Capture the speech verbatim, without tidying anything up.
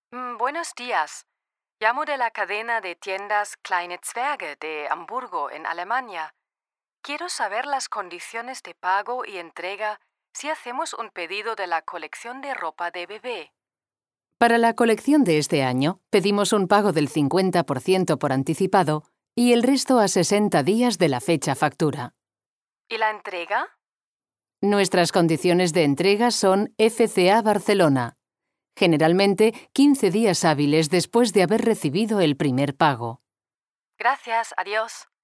Mm, buenos días. Llamo de la cadena de tiendas Kleine Zwerge de Hamburgo, en Alemania. Quiero saber las condiciones de pago y entrega si hacemos un pedido de la colección de ropa de bebé. Para la colección de este año, pedimos un pago del cincuenta por ciento por anticipado y el resto a sesenta días de la fecha factura. ¿Y la entrega? Nuestras condiciones de entrega son F C A Barcelona. Generalmente quince días hábiles después de haber recibido el primer pago. Gracias, adiós.